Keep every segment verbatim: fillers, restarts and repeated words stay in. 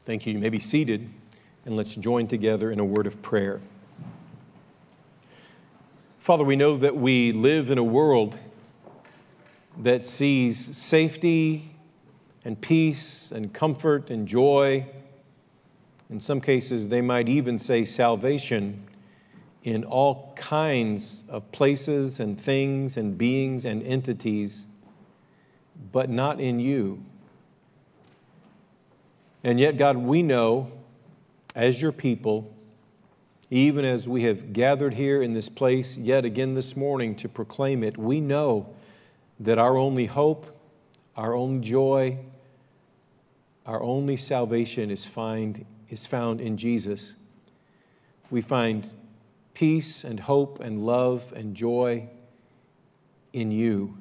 Thank you. You may be seated, and let's join together in a word of prayer. Father, we know that we live in a world that sees safety and peace and comfort and joy. In some cases, they might even say salvation in all kinds of places and things and beings and entities, but not in you. And yet, God, we know, as your people, even as we have gathered here in this place yet again this morning to proclaim it, we know that our only hope, our only joy, our only salvation is find, is found in Jesus. We find peace and hope and love and joy in you.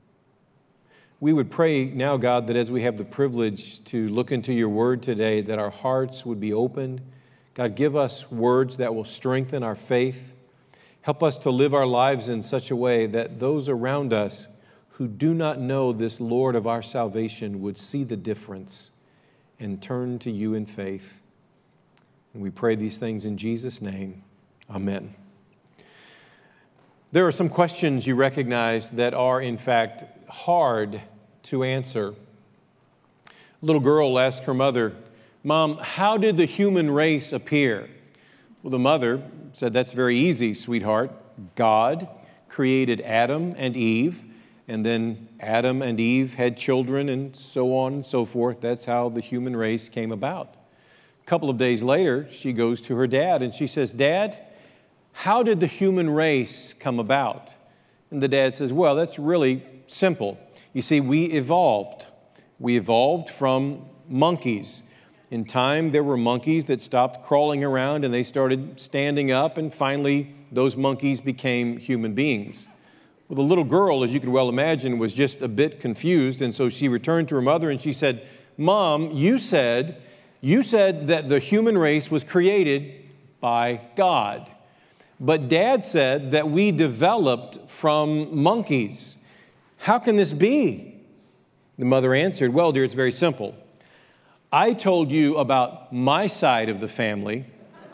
We would pray now, God, that as we have the privilege to look into your word today, that our hearts would be opened. God, give us words that will strengthen our faith. Help us to live our lives in such a way that those around us who do not know this Lord of our salvation would see the difference and turn to you in faith. And we pray these things in Jesus' name. Amen. There are some questions you recognize that are, in fact, hard to answer. A little girl asked her mother, "Mom, how did the human race appear?" Well, the mother said, "That's very easy, sweetheart. God created Adam and Eve, and then Adam and Eve had children, and so on and so forth. That's how the human race came about." A couple of days later, she goes to her dad, and she says, "Dad, how did the human race come about?" And the dad says, "Well, that's really simple. You see, we evolved. We evolved from monkeys. In time, there were monkeys that stopped crawling around and they started standing up, and finally, those monkeys became human beings." Well, the little girl, as you could well imagine, was just a bit confused, and so she returned to her mother and she said, "Mom, you said, you said that the human race was created by God. But Dad said that we developed from monkeys. How can this be?" The mother answered, "Well, dear, it's very simple. I told you about my side of the family,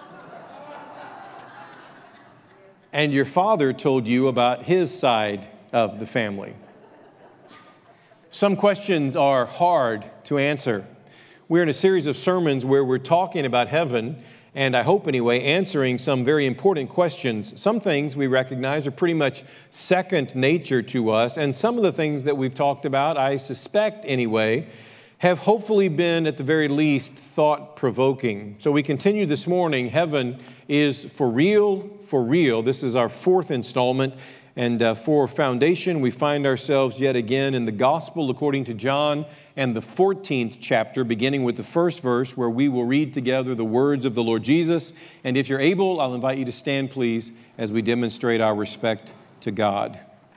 and your father told you about his side of the family." Some questions are hard to answer. We're in a series of sermons where we're talking about heaven, and I hope anyway, answering some very important questions. Some things we recognize are pretty much second nature to us, and some of the things that we've talked about, I suspect anyway, have hopefully been at the very least thought-provoking. So we continue this morning. Heaven is for real, for real. This is our fourth installment. And uh, for foundation, we find ourselves yet again in the Gospel according to John and the fourteenth chapter, beginning with the first verse, where we will read together the words of the Lord Jesus. And if you're able, I'll invite you to stand, please, as we demonstrate our respect to God.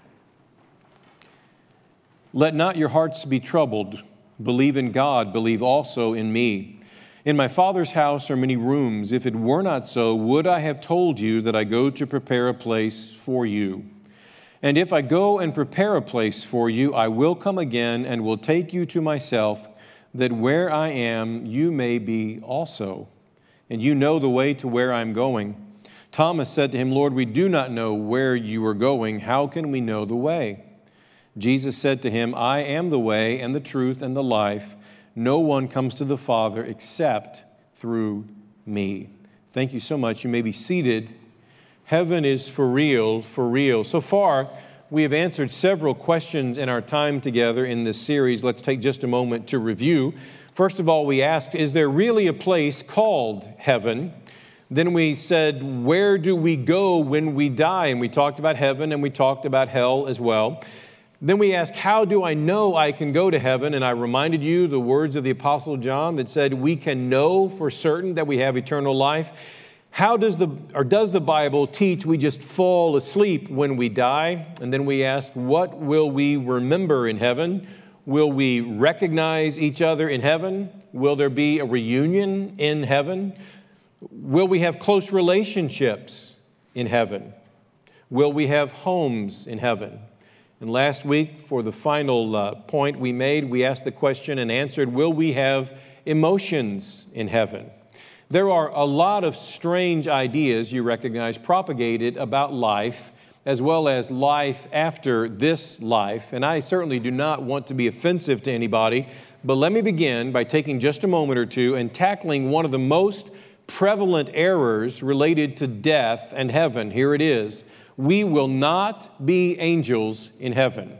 "Let not your hearts be troubled. Believe in God, believe also in me. In my Father's house are many rooms. If it were not so, would I have told you that I go to prepare a place for you? And if I go and prepare a place for you, I will come again and will take you to myself, that where I am, you may be also. And you know the way to where I am going." Thomas said to him, "Lord, we do not know where you are going. How can we know the way?" Jesus said to him, "I am the way and the truth and the life. No one comes to the Father except through me." Thank you so much. You may be seated. Heaven is for real, for real. So far, we have answered several questions in our time together in this series. Let's take just a moment to review. First of all, we asked, is there really a place called heaven? Then we said, where do we go when we die? And we talked about heaven and we talked about hell as well. Then we asked, how do I know I can go to heaven? And I reminded you the words of the Apostle John that said, we can know for certain that we have eternal life. How does the, or does the Bible teach we just fall asleep when we die? And then we asked, what will we remember in heaven? Will we recognize each other in heaven? Will there be a reunion in heaven? Will we have close relationships in heaven? Will we have homes in heaven? And last week, for the final uh, point we made, we asked the question and answered, will we have emotions in heaven. There are a lot of strange ideas, you recognize, propagated about life, as well as life after this life. And I certainly do not want to be offensive to anybody, but let me begin by taking just a moment or two and tackling one of the most prevalent errors related to death and heaven. Here it is. We will not be angels in heaven.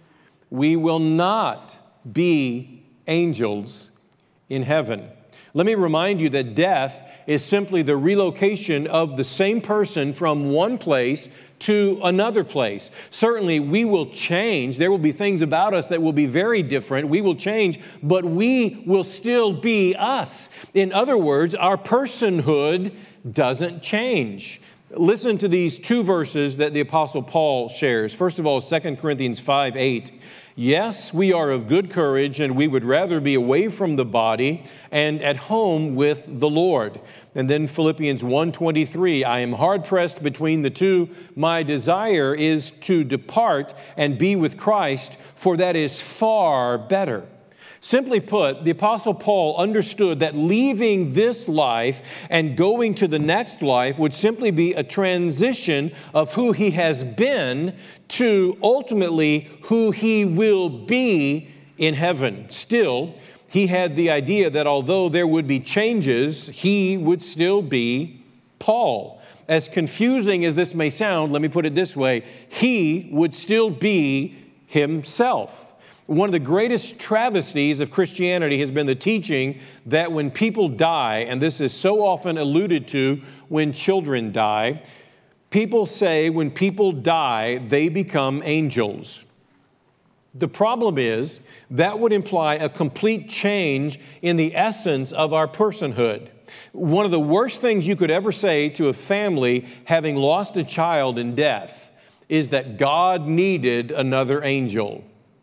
We will not be angels in heaven. Let me remind you that death is simply the relocation of the same person from one place to another place. Certainly, we will change. There will be things about us that will be very different. We will change, but we will still be us. In other words, our personhood doesn't change. Listen to these two verses that the Apostle Paul shares. First of all, Second Corinthians five eight. Yes, we are of good courage, and we would rather be away from the body and at home with the Lord. And then Philippians one twenty-three, I am hard-pressed between the two. My desire is to depart and be with Christ, for that is far better. Simply put, the Apostle Paul understood that leaving this life and going to the next life would simply be a transition of who he has been to ultimately who he will be in heaven. Still, he had the idea that although there would be changes, he would still be Paul. As confusing as this may sound, let me put it this way, he would still be himself. One of the greatest travesties of Christianity has been the teaching that when people die, and this is so often alluded to when children die, people say when people die, they become angels. The problem is that would imply a complete change in the essence of our personhood. One of the worst things you could ever say to a family having lost a child in death is that God needed another angel.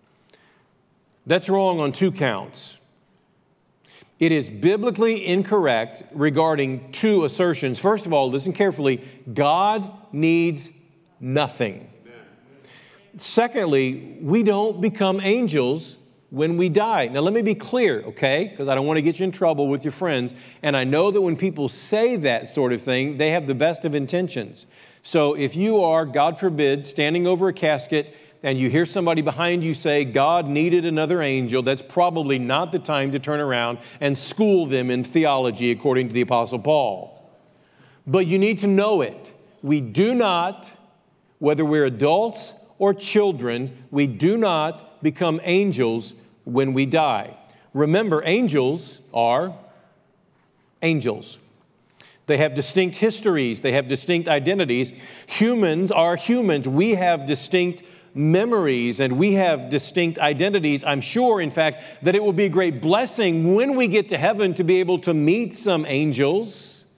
That's wrong on two counts. It is biblically incorrect regarding two assertions. First of all, listen carefully. God needs nothing. Secondly, we don't become angels when we die. Now, let me be clear, okay? Because I don't want to get you in trouble with your friends. And I know that when people say that sort of thing, they have the best of intentions. So if you are, God forbid, standing over a casket and you hear somebody behind you say, God needed another angel, that's probably not the time to turn around and school them in theology, according to the Apostle Paul. But you need to know it. We do not, whether we're adults or children, we do not become angels when we die. Remember, angels are angels. They have distinct histories. They have distinct identities. Humans are humans. We have distinct memories and we have distinct identities. I'm sure, in fact, that it will be a great blessing when we get to heaven to be able to meet some angels.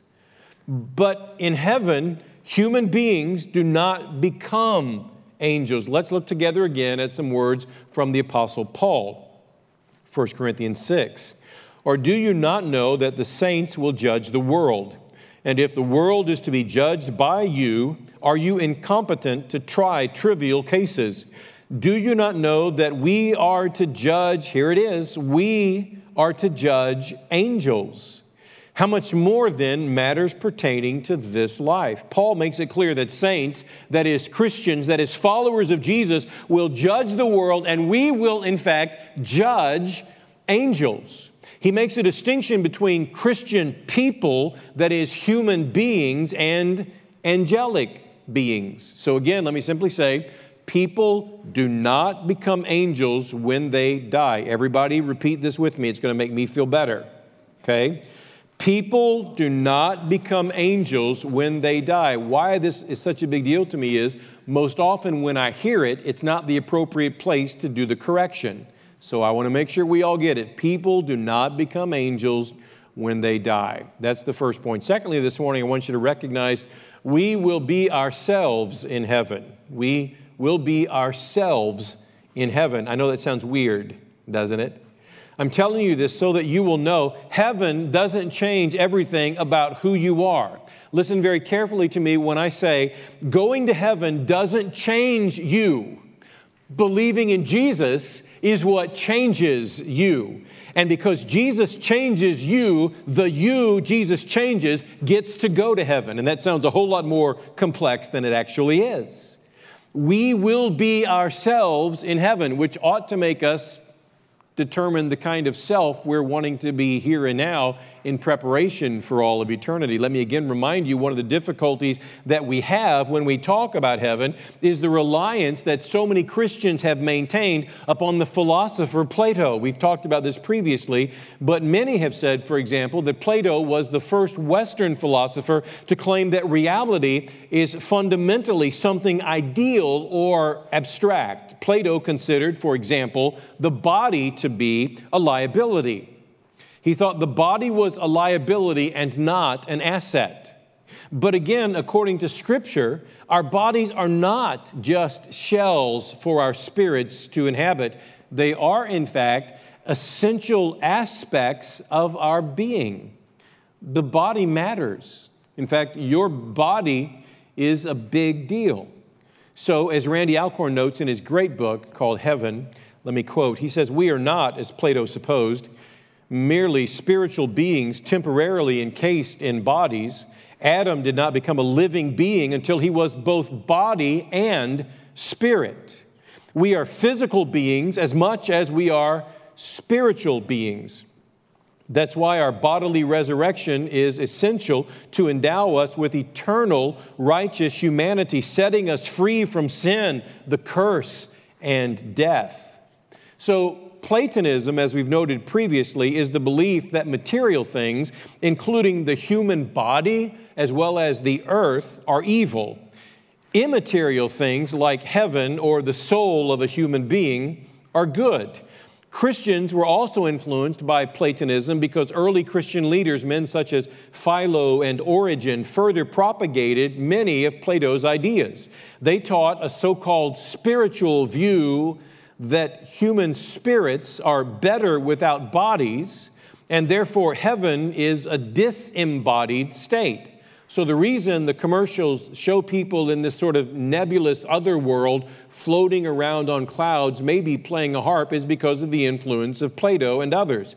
But in heaven, human beings do not become angels. Let's look together again at some words from the Apostle Paul. First Corinthians six. Or do you not know that the saints will judge the world? And if the world is to be judged by you, are you incompetent to try trivial cases? Do you not know that we are to judge, here it is, we are to judge angels? How much more then matters pertaining to this life? Paul makes it clear that saints, that is Christians, that is followers of Jesus, will judge the world, and we will in fact judge angels. He makes a distinction between Christian people, that is human beings, and angelic beings. So again, let me simply say, people do not become angels when they die. Everybody repeat this with me. It's going to make me feel better. Okay? People do not become angels when they die. Why this is such a big deal to me is most often when I hear it, it's not the appropriate place to do the correction. So I want to make sure we all get it. People do not become angels when they die. That's the first point. Secondly, this morning, I want you to recognize we will be ourselves in heaven. We will be ourselves in heaven. I know that sounds weird, doesn't it? I'm telling you this so that you will know heaven doesn't change everything about who you are. Listen very carefully to me when I say going to heaven doesn't change you. Believing in Jesus is what changes you. And because Jesus changes you, the you Jesus changes gets to go to heaven. And that sounds a whole lot more complex than it actually is. We will be ourselves in heaven, which ought to make us determine the kind of self we're wanting to be here and now in preparation for all of eternity. Let me again remind you, one of the difficulties that we have when we talk about heaven is the reliance that so many Christians have maintained upon the philosopher Plato. We've talked about this previously, but many have said, for example, that Plato was the first Western philosopher to claim that reality is fundamentally something ideal or abstract. Plato considered, for example, the body to be a liability. He thought the body was a liability and not an asset. But again, according to Scripture, our bodies are not just shells for our spirits to inhabit. They are, in fact, essential aspects of our being. The body matters. In fact, your body is a big deal. So, as Randy Alcorn notes in his great book called Heaven, let me quote, he says, "We are not, as Plato supposed, merely spiritual beings temporarily encased in bodies. Adam did not become a living being until he was both body and spirit. We are physical beings as much as we are spiritual beings. That's why our bodily resurrection is essential to endow us with eternal righteous humanity, setting us free from sin, the curse, and death." So, Platonism, as we've noted previously, is the belief that material things, including the human body as well as the earth, are evil. Immaterial things like heaven or the soul of a human being are good. Christians were also influenced by Platonism because early Christian leaders, men such as Philo and Origen, further propagated many of Plato's ideas. They taught a so-called spiritual view that human spirits are better without bodies, and therefore heaven is a disembodied state. So the reason the commercials show people in this sort of nebulous other world floating around on clouds, maybe playing a harp, is because of the influence of Plato and others.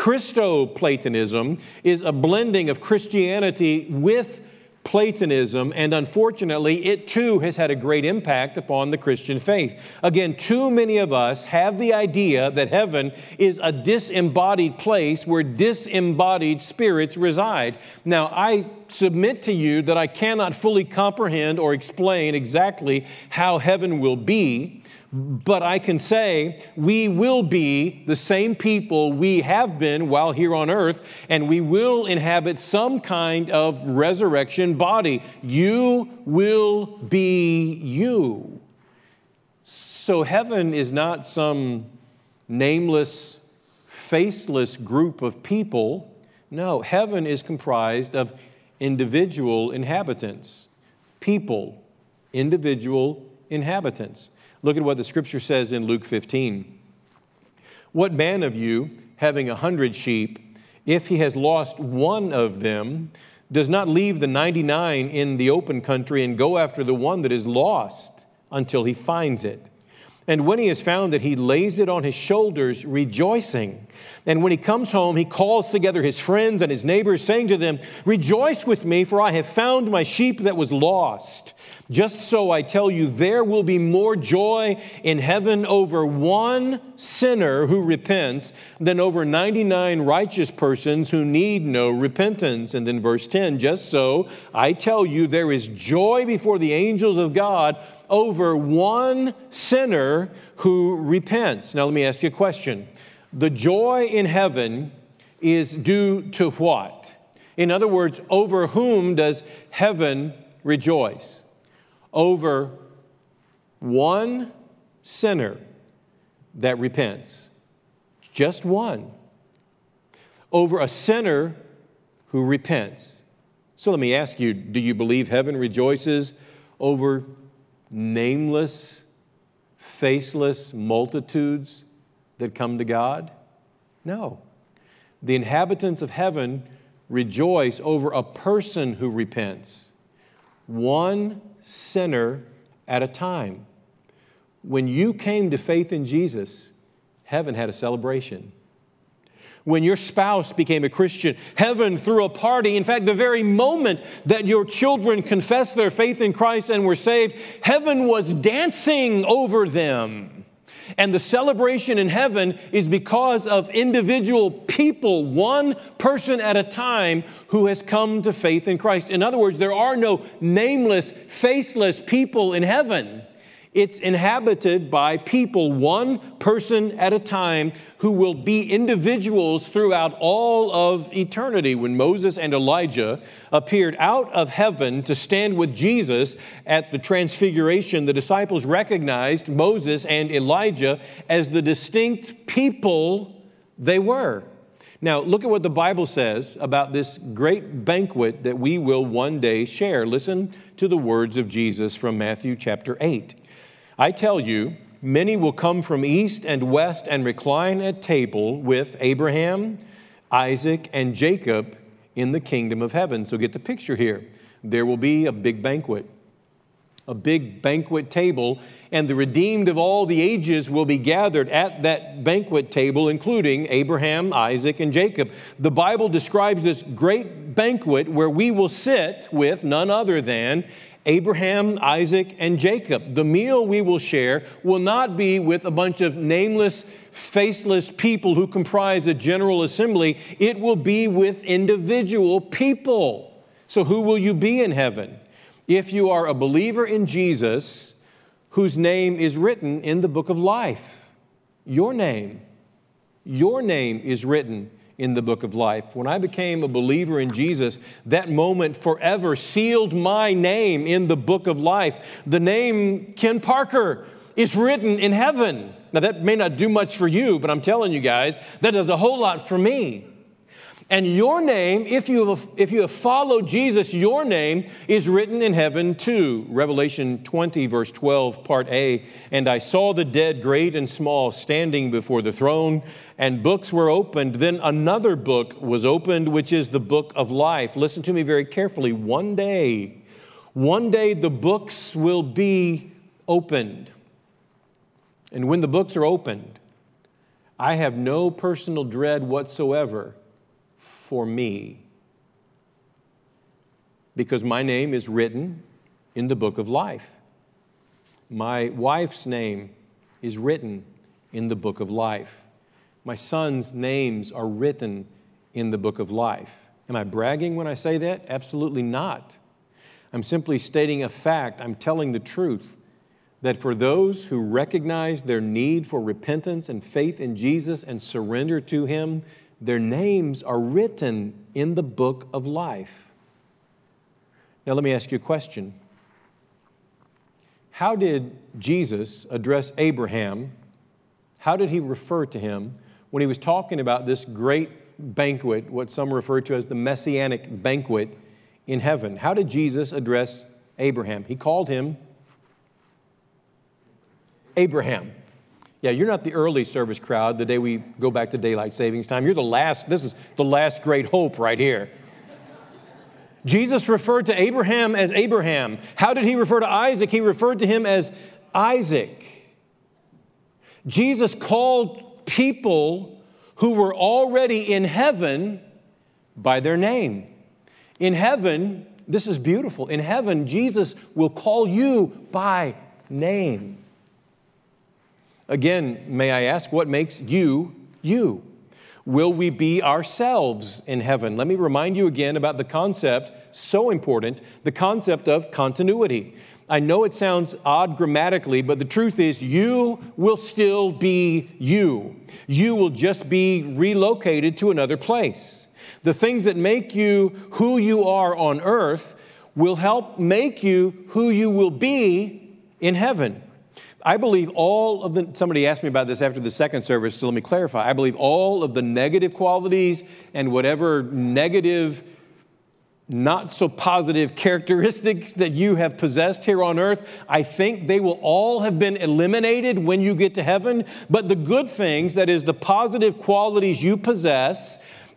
Christo-Platonism is a blending of Christianity with Platonism, and unfortunately, it too has had a great impact upon the Christian faith. Again, too many of us have the idea that heaven is a disembodied place where disembodied spirits reside. Now, I submit to you that I cannot fully comprehend or explain exactly how heaven will be, but I can say we will be the same people we have been while here on earth, and we will inhabit some kind of resurrection body. You will be you. So heaven is not some nameless, faceless group of people. No, heaven is comprised of individual inhabitants. People, individual inhabitants. Look at what the Scripture says in Luke fifteen. "What man of you, having a hundred sheep, if he has lost one of them, does not leave the ninety-nine in the open country and go after the one that is lost until he finds it? And when he has found it, he lays it on his shoulders, rejoicing. And when he comes home, he calls together his friends and his neighbors, saying to them, 'Rejoice with me, for I have found my sheep that was lost.' Just so I tell you, there will be more joy in heaven over one sinner who repents than over ninety-nine righteous persons who need no repentance." And then verse ten, "Just so I tell you, there is joy before the angels of God over one sinner who repents." Now let me ask you a question. The joy in heaven is due to what? In other words, over whom does heaven rejoice? Over one sinner that repents. Just one. Over a sinner who repents. So let me ask you, do you believe heaven rejoices over nameless, faceless multitudes that come to God? No. The inhabitants of heaven rejoice over a person who repents. One sinner at a time. when you came to faith in Jesus, heaven had a celebration. When your spouse became a Christian, heaven threw a party. In fact, the very moment that your children confessed their faith in Christ and were saved, heaven was dancing over them. And the celebration in heaven is because of individual people, one person at a time, who has come to faith in Christ. In other words, there are no nameless, faceless people in heaven. It's inhabited by people, one person at a time, who will be individuals throughout all of eternity. When Moses and Elijah appeared out of heaven to stand with Jesus at the Transfiguration, the disciples recognized Moses and Elijah as the distinct people they were. Now, look at what the Bible says about this great banquet that we will one day share. Listen to the words of Jesus from Matthew chapter eight. I tell you, many will come from east and west and recline at table with Abraham, Isaac, and Jacob in the kingdom of heaven. So get the picture here. There will be a big banquet, a big banquet table, and the redeemed of all the ages will be gathered at that banquet table, including Abraham, Isaac, and Jacob. The Bible describes this great banquet where we will sit with none other than Abraham, Isaac, and Jacob. The meal we will share will not be with a bunch of nameless, faceless people who comprise a general assembly. It will be with individual people. So who will you be in heaven? If you are a believer in Jesus, whose name is written in the book of life. Your name. Your name is written in the book of life. When I became a believer in Jesus, that moment forever sealed my name in the book of life. The name Ken Parker is written in heaven. Now that may not do much for you, but I'm telling you guys, that does a whole lot for me. And your name, if you have, if you have followed Jesus, your name is written in heaven too. Revelation twenty, verse twelve, part A. And I saw the dead, great and small, standing before the throne, and books were opened. Then another book was opened, which is the book of life. Listen to me very carefully. One day, one day the books will be opened. And when the books are opened, I have no personal dread whatsoever for me, because my name is written in the book of life. My wife's name is written in the book of life. My son's names are written in the book of life. Am I bragging when I say that? Absolutely not. I'm simply stating a fact. I'm telling the truth that for those who recognize their need for repentance and faith in Jesus and surrender to Him, their names are written in the book of life. Now, let me ask you a question. How did Jesus address Abraham? How did He refer to him when He was talking about this great banquet, what some refer to as the Messianic banquet in heaven? How did Jesus address Abraham? He called him Abraham. Yeah, you're not the early service crowd the day we go back to daylight savings time. You're the last, this is the last great hope right here. Jesus referred to Abraham as Abraham. How did He refer to Isaac? He referred to him as Isaac. Jesus called people who were already in heaven by their name. In heaven, this is beautiful. In heaven, Jesus will call you by name. Again, may I ask, what makes you, you? Will we be ourselves in heaven? Let me remind you again about the concept, so important, the concept of continuity. I know it sounds odd grammatically, but the truth is you will still be you. You will just be relocated to another place. The things that make you who you are on earth will help make you who you will be in heaven. I believe all of the, somebody asked me about this after the second service, so let me clarify. I believe all of the negative qualities and whatever negative, not so positive characteristics that you have possessed here on earth, I think they will all have been eliminated when you get to heaven. But the good things, that is the positive qualities you possess,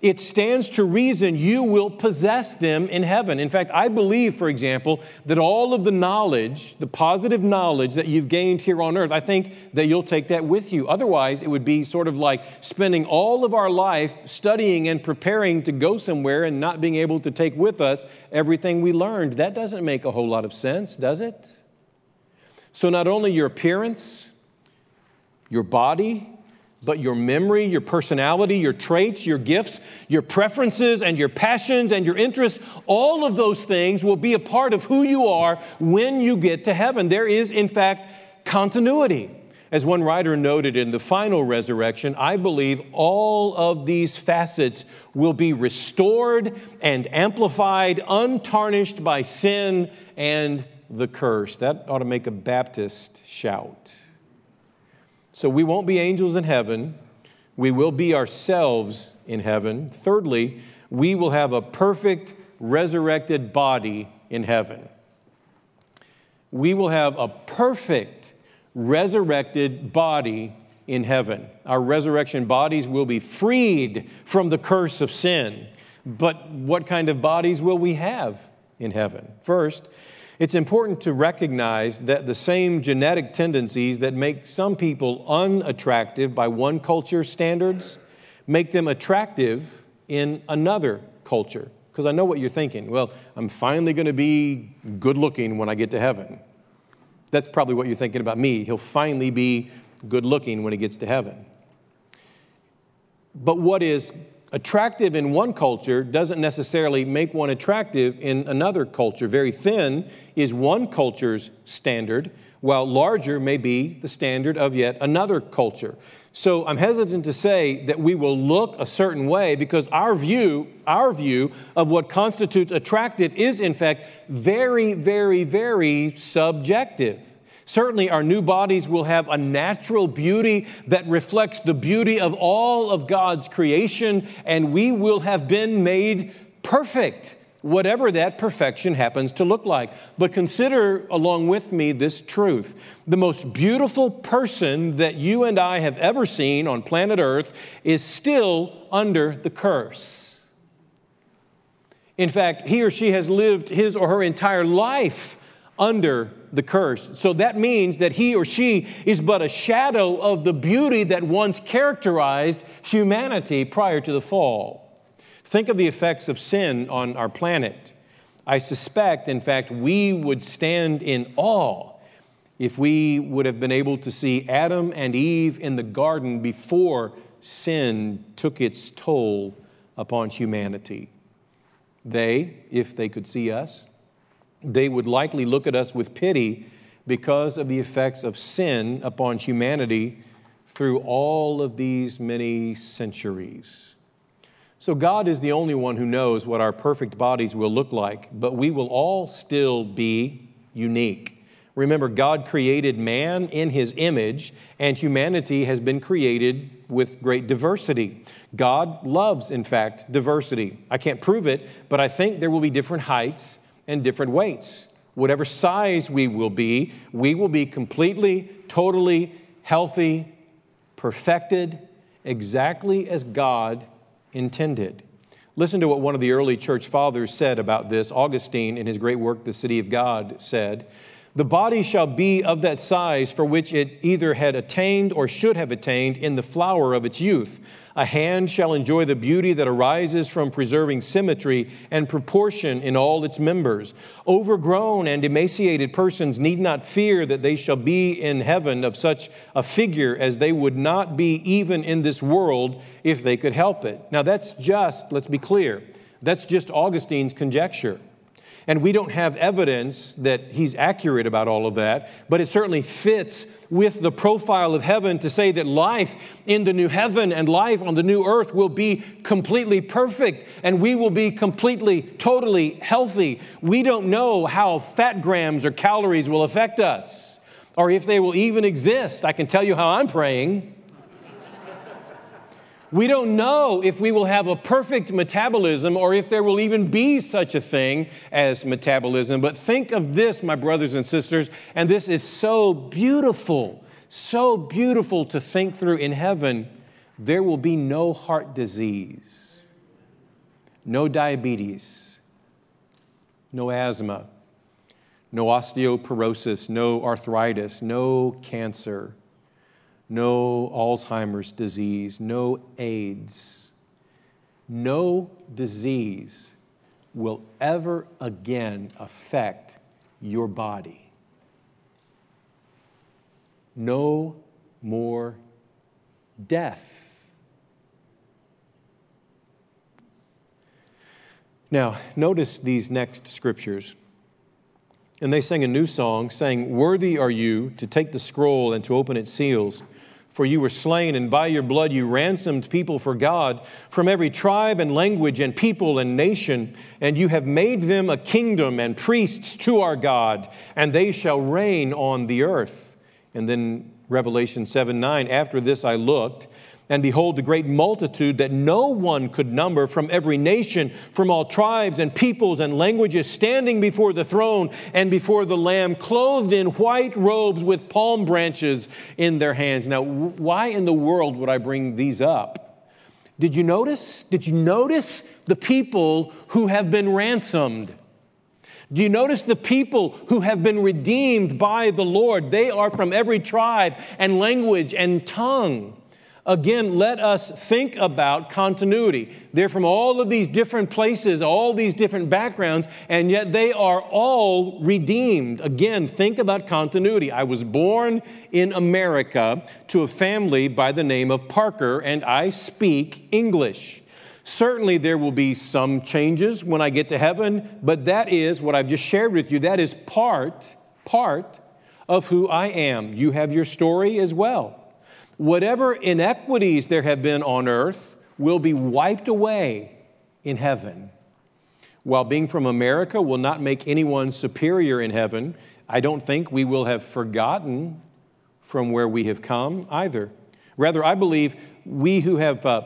it stands to reason you will possess them in heaven. In fact, I believe, for example, that all of the knowledge, the positive knowledge that you've gained here on earth, I think that you'll take that with you. Otherwise, it would be sort of like spending all of our life studying and preparing to go somewhere and not being able to take with us everything we learned. That doesn't make a whole lot of sense, does it? So not only your appearance, your body, but your memory, your personality, your traits, your gifts, your preferences, and your passions, and your interests, all of those things will be a part of who you are when you get to heaven. There is, in fact, continuity. As one writer noted in the final resurrection, I believe all of these facets will be restored and amplified, untarnished by sin and the curse. That ought to make a Baptist shout. So we won't be angels in heaven. We will be ourselves in heaven. Thirdly, we will have a perfect resurrected body in heaven. We will have a perfect resurrected body in heaven. Our resurrection bodies will be freed from the curse of sin. But what kind of bodies will we have in heaven? First, it's important to recognize that the same genetic tendencies that make some people unattractive by one culture's standards make them attractive in another culture. Because I know what you're thinking. Well, I'm finally going to be good looking when I get to heaven. That's probably what you're thinking about me. He'll finally be good looking when he gets to heaven. But what is attractive in one culture doesn't necessarily make one attractive in another culture. Very thin is one culture's standard, while larger may be the standard of yet another culture. So I'm hesitant to say that we will look a certain way because our view, our view of what constitutes attractive is in fact very, very, very subjective. Certainly, our new bodies will have a natural beauty that reflects the beauty of all of God's creation, and we will have been made perfect, whatever that perfection happens to look like. But consider along with me this truth. The most beautiful person that you and I have ever seen on planet Earth is still under the curse. In fact, he or she has lived his or her entire life under the curse. So that means that he or she is but a shadow of the beauty that once characterized humanity prior to the fall. Think of the effects of sin on our planet. I suspect, in fact, we would stand in awe if we would have been able to see Adam and Eve in the garden before sin took its toll upon humanity. They, if they could see us, they would likely look at us with pity because of the effects of sin upon humanity through all of these many centuries. So God is the only one who knows what our perfect bodies will look like, but we will all still be unique. Remember, God created man in His image, and humanity has been created with great diversity. God loves, in fact, diversity. I can't prove it, but I think there will be different heights and different weights. Whatever size we will be, we will be completely, totally healthy, perfected, exactly as God intended. Listen to what one of the early church fathers said about this. Augustine, in his great work, The City of God, said, "The body shall be of that size for which it either had attained or should have attained in the flower of its youth. A hand shall enjoy the beauty that arises from preserving symmetry and proportion in all its members. Overgrown and emaciated persons need not fear that they shall be in heaven of such a figure as they would not be even in this world if they could help it." Now that's just, let's be clear, that's just Augustine's conjecture. And we don't have evidence that he's accurate about all of that, but it certainly fits with the profile of heaven to say that life in the new heaven and life on the new earth will be completely perfect, and we will be completely, totally healthy. We don't know how fat grams or calories will affect us, or if they will even exist. I can tell you how I'm praying. We don't know if we will have a perfect metabolism or if there will even be such a thing as metabolism. But think of this, my brothers and sisters, and this is so beautiful, so beautiful to think through. In heaven, there will be no heart disease. no diabetes, no asthma, no osteoporosis, no arthritis, no cancer, no Alzheimer's disease, no AIDS. No disease will ever again affect your body. No more death. Now, notice these next scriptures. And they sang a new song, saying, "Worthy are you to take the scroll and to open its seals. For you were slain, and by your blood you ransomed people for God from every tribe and language and people and nation. And you have made them a kingdom and priests to our God, and they shall reign on the earth." And then Revelation seven nine, "After this I looked, and behold, a great multitude that no one could number from every nation, from all tribes and peoples and languages, standing before the throne and before the Lamb, clothed in white robes with palm branches in their hands." Now, why in the world would I bring these up? Did you notice? Did you notice the people who have been ransomed? Do you notice the people who have been redeemed by the Lord? They are from every tribe and language and tongue. Again, let us think about continuity. They're from all of these different places, all these different backgrounds, and yet they are all redeemed. Again, think about continuity. I was born in America to a family by the name of Parker, and I speak English. Certainly there will be some changes when I get to heaven, but that is what I've just shared with you. That is part, part of who I am. You have your story as well. Whatever inequities there have been on earth will be wiped away in heaven. While being from America will not make anyone superior in heaven, I don't think we will have forgotten from where we have come either. Rather, I believe we who have, uh,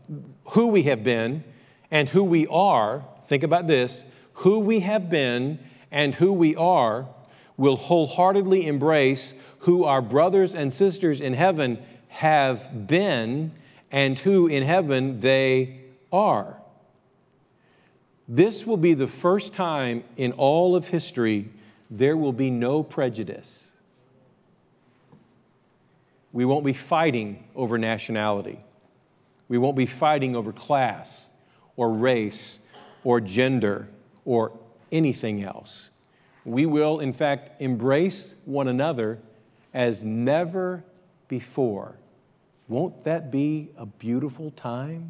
who we have been and who we are, think about this, who we have been and who we are will wholeheartedly embrace who our brothers and sisters in heaven have been and who in heaven they are. This will be the first time in all of history there will be no prejudice. We won't be fighting over nationality. We won't be fighting over class or race or gender or anything else. We will, in fact, embrace one another as never before. Won't that be a beautiful time?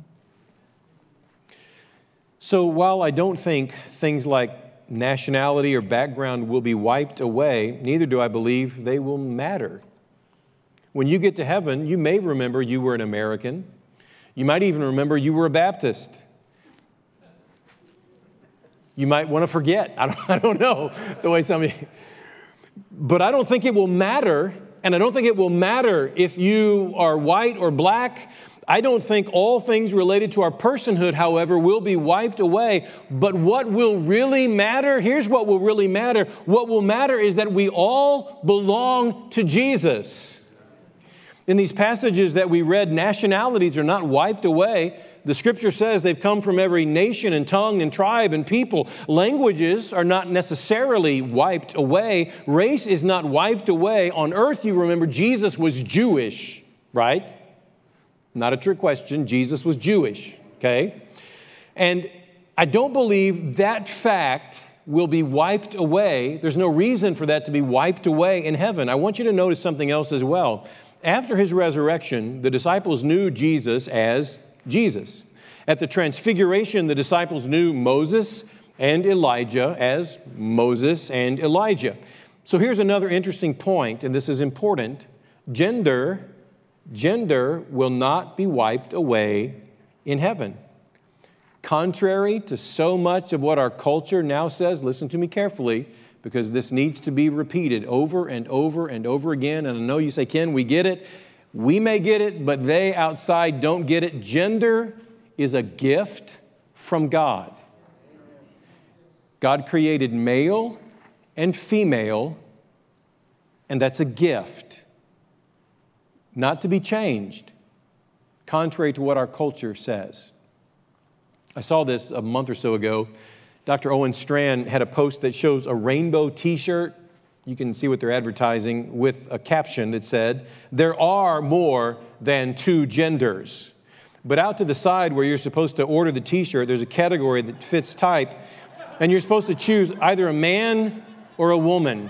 So while I don't think things like nationality or background will be wiped away, neither do I believe they will matter. When you get to heaven, you may remember you were an American. You might even remember you were a Baptist. You might want to forget. I don't, I don't know the way some of you... But I don't think it will matter. And I don't think it will matter if you are white or black. I don't think all things related to our personhood, however, will be wiped away. But what will really matter, here's what will really matter. What will matter is that we all belong to Jesus. In these passages that we read, nationalities are not wiped away. The Scripture says they've come from every nation and tongue and tribe and people. Languages are not necessarily wiped away. Race is not wiped away. On earth, you remember, Jesus was Jewish, right? Not a trick question. Jesus was Jewish, okay? And I don't believe that fact will be wiped away. There's no reason for that to be wiped away in heaven. I want you to notice something else as well. After his resurrection, the disciples knew Jesus as Jesus. At the Transfiguration, the disciples knew Moses and Elijah as Moses and Elijah. So here's another interesting point, and this is important. Gender, gender will not be wiped away in heaven. Contrary to so much of what our culture now says, listen to me carefully, because this needs to be repeated over and over and over again. And I know you say, Ken, we get it. We may get it, but they outside don't get it. Gender is a gift from God. God created male and female, and that's a gift, not to be changed, contrary to what our culture says. I saw this a month or so ago. Doctor Owen Strand had a post that shows a rainbow t-shirt. You can see what they're advertising with a caption that said, "There are more than two genders." But out to the side where you're supposed to order the t-shirt, there's a category that fits type, and you're supposed to choose either a man or a woman.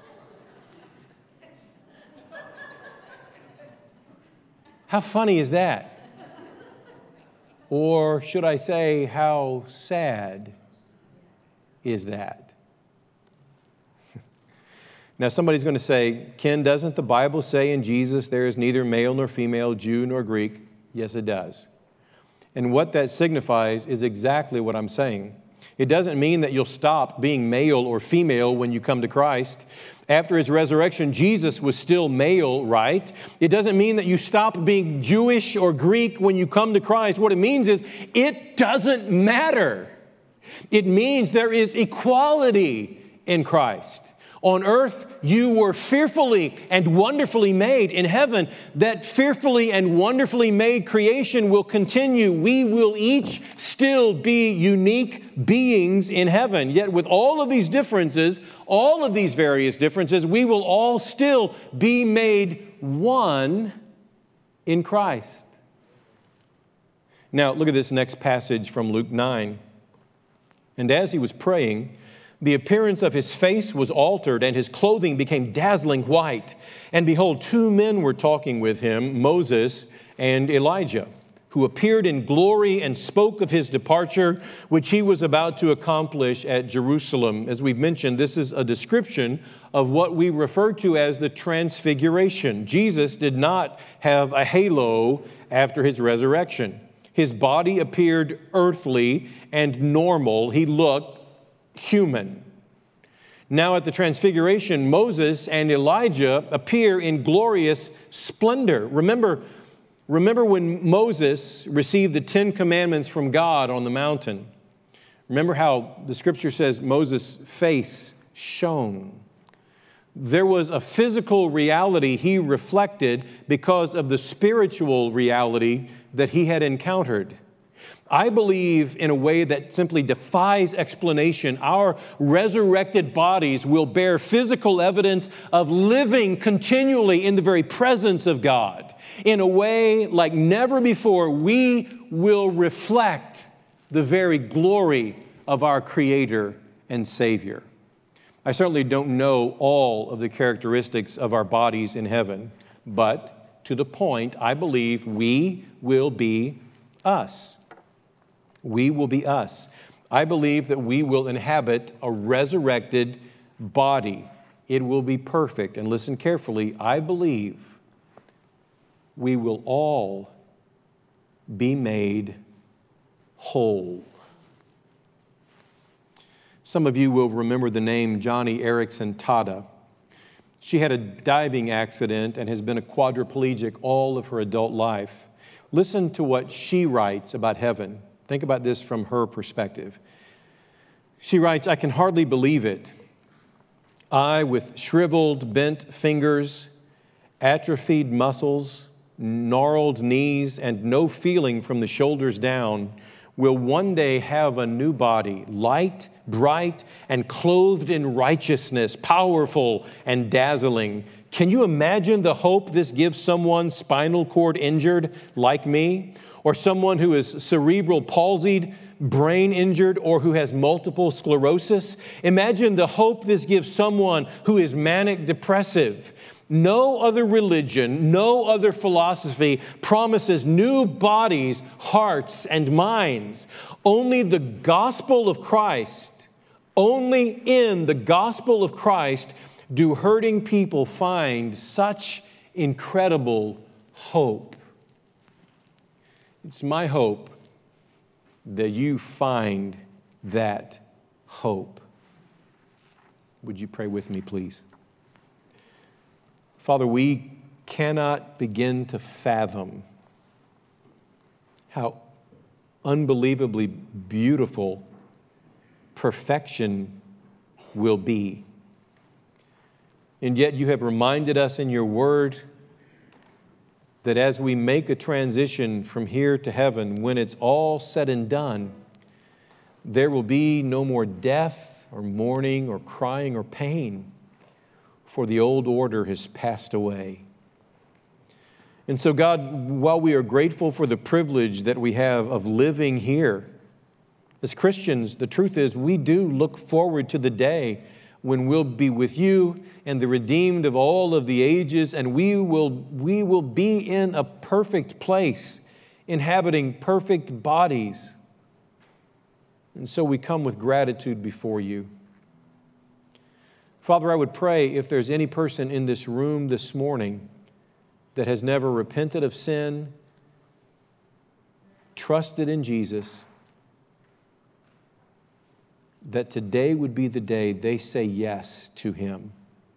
How funny is that? Or should I say, how sad is that? Now, somebody's going to say, "Ken, doesn't the Bible say in Jesus there is neither male nor female, Jew nor Greek?" Yes, it does. And what that signifies is exactly what I'm saying. It doesn't mean that you'll stop being male or female when you come to Christ. After His resurrection, Jesus was still male, right? It doesn't mean that you stop being Jewish or Greek when you come to Christ. What it means is it doesn't matter. It means there is equality in Christ. On earth, you were fearfully and wonderfully made. In heaven, that fearfully and wonderfully made creation will continue. We will each still be unique beings in heaven. Yet with all of these differences, all of these various differences, we will all still be made one in Christ. Now, look at this next passage from Luke nine. "And as He was praying, the appearance of His face was altered, and His clothing became dazzling white. And behold, two men were talking with Him, Moses and Elijah, who appeared in glory and spoke of His departure, which He was about to accomplish at Jerusalem." As we've mentioned, this is a description of what we refer to as the Transfiguration. Jesus did not have a halo after His resurrection. His body appeared earthly and normal. He looked human. Now at the Transfiguration, Moses and Elijah appear in glorious splendor. Remember, remember when Moses received the Ten Commandments from God on the mountain. Remember how the Scripture says Moses' face shone. There was a physical reality he reflected because of the spiritual reality that he had encountered. I believe in a way that simply defies explanation, our resurrected bodies will bear physical evidence of living continually in the very presence of God. In a way like never before, we will reflect the very glory of our Creator and Savior. I certainly don't know all of the characteristics of our bodies in heaven, but to the point, I believe we will be us. We will be us. I believe that we will inhabit a resurrected body. It will be perfect. And listen carefully, I believe we will all be made whole. Some of you will remember the name Joni Eareckson Tada. She had a diving accident and has been a quadriplegic all of her adult life. Listen to what she writes about heaven. Think about this from her perspective. She writes, "I can hardly believe it. I, with shriveled, bent fingers, atrophied muscles, gnarled knees, and no feeling from the shoulders down, will one day have a new body, light, bright, and clothed in righteousness, powerful and dazzling. Can you imagine the hope this gives someone spinal cord injured like me? Or someone who is cerebral palsied, brain injured, or who has multiple sclerosis? Imagine the hope this gives someone who is manic depressive. No other religion, no other philosophy promises new bodies, hearts, and minds. Only the gospel of Christ, only in the gospel of Christ do hurting people find such incredible hope. It's my hope that you find that hope." Would you pray with me, please? Father, we cannot begin to fathom how unbelievably beautiful perfection will be. And yet you have reminded us in your word that as we make a transition from here to heaven, when it's all said and done, There will be no more death or mourning or crying or pain, for the old order has passed away. And so, God, while we are grateful for the privilege that we have of living here, as Christians, the truth is we do look forward to the day when we'll be with you and the redeemed of all of the ages, and we will, we will be in a perfect place, inhabiting perfect bodies. And so we come with gratitude before you. Father, I would pray if there's any person in this room this morning that has never repented of sin, trusted in Jesus, that today would be the day they say yes to Him.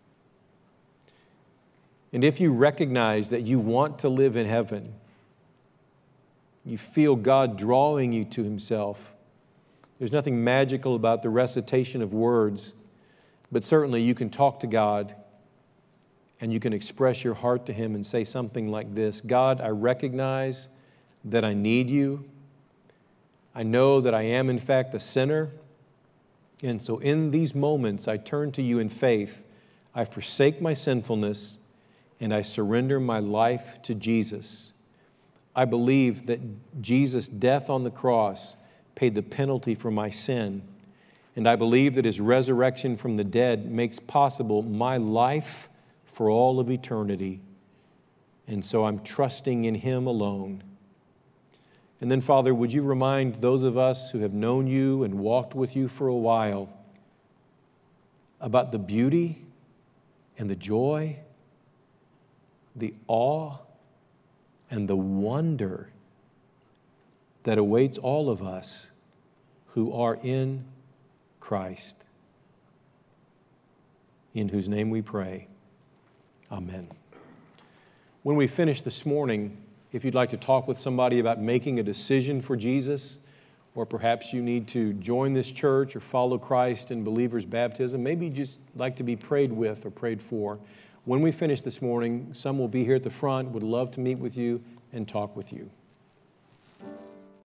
And if you recognize that you want to live in heaven, you feel God drawing you to Himself, there's nothing magical about the recitation of words, but certainly you can talk to God and you can express your heart to Him and say something like this: God, I recognize that I need you. I know that I am in fact a sinner. And so in these moments, I turn to you in faith. I forsake my sinfulness and I surrender my life to Jesus. I believe that Jesus' death on the cross paid the penalty for my sin. And I believe that His resurrection from the dead makes possible my life for all of eternity. And so I'm trusting in Him alone. And then, Father, would you remind those of us who have known you and walked with you for a while about the beauty and the joy, the awe and the wonder that awaits all of us who are in Christ, in whose name we pray. Amen. When we finish this morning, if you'd like to talk with somebody about making a decision for Jesus, or perhaps you need to join this church or follow Christ in believer's baptism, maybe you just like to be prayed with or prayed for. When we finish this morning, some will be here at the front, would love to meet with you and talk with you.